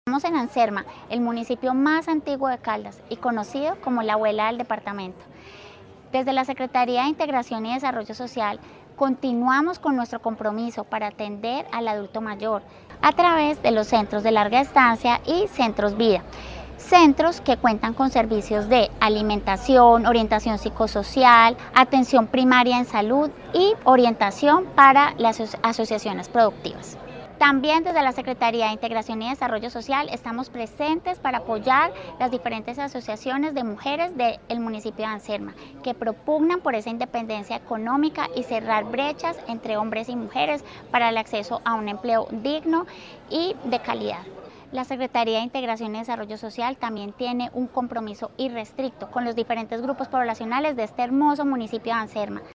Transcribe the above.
Estamos en Anserma, el municipio más antiguo de Caldas y conocido como la abuela del departamento. Desde la Secretaría de Integración y Desarrollo Social continuamos con nuestro compromiso para atender al adulto mayor a través de los centros de larga estancia y centros vida. Centros que cuentan con servicios de alimentación, orientación psicosocial, atención primaria en salud y orientación para las asociaciones productivas. También desde la Secretaría de Integración y Desarrollo Social estamos presentes para apoyar las diferentes asociaciones de mujeres del municipio de Anserma que propugnan por esa independencia económica y cerrar brechas entre hombres y mujeres para el acceso a un empleo digno y de calidad. La Secretaría de Integración y Desarrollo Social también tiene un compromiso irrestricto con los diferentes grupos poblacionales de este hermoso municipio de Anserma.